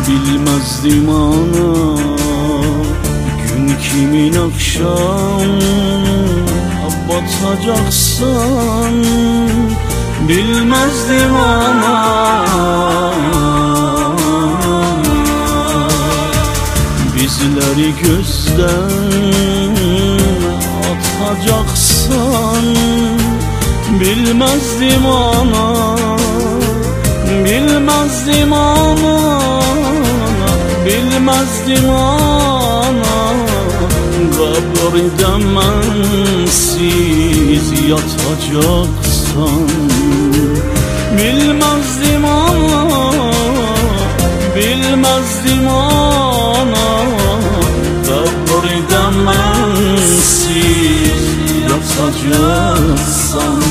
Bilmezdim ana gün kimin akşam batacaksan, bilmezdim ana bizleri gözden atacaksan, bilmezdim ana, bilmezdim ana, bilmezdim ana. Kabirde mensiz yatacaksan, bilmezdim ana, bilmezdim ana. Kabirde mensiz yatacaksan.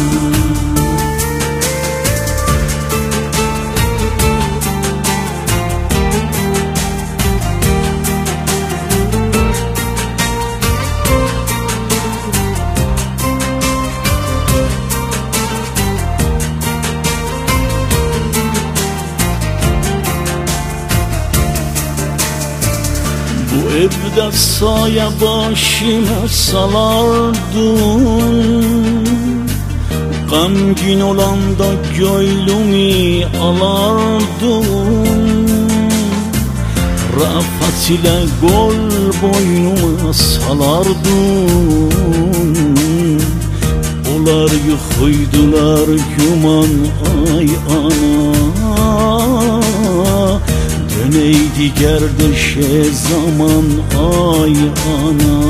Bu evde saye başıma salardın, gamgin olanda gönlümü alardın. Rafat ile gol boynuma salardın. Onlar yıkıydılar güman ay ana. Döneydi gerdeşe zaman ay ana.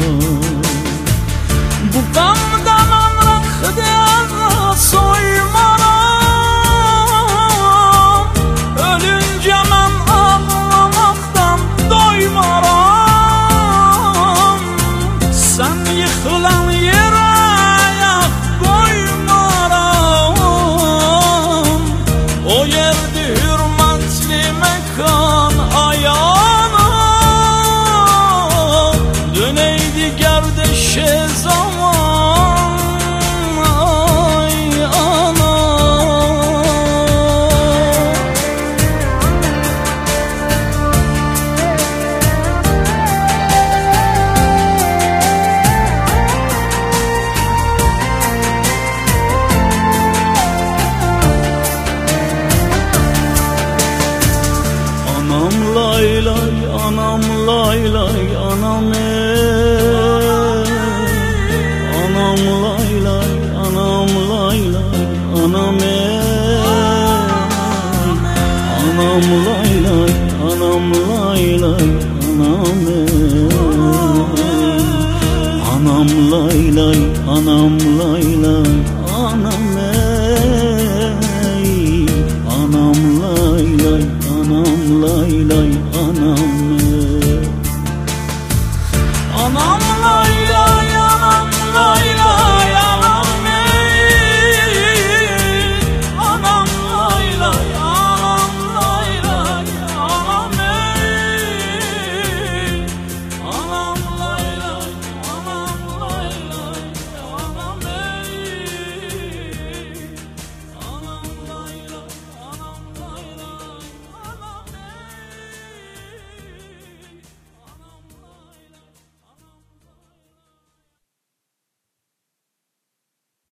Bu gamdan anrakda soymaram, ölünce ben ağlamaktan doymaram. Sen yıkılan yere ayak koymaram. O yerde hürmetli mekan ayağına. Döneydi gerdeşe zaman ay ana. Anam lay lay, anam lay lay, anam anam lay lay, anam lay lay, anam anam lay lay, anam lay lay, anam anam lay lay, anam lay lay.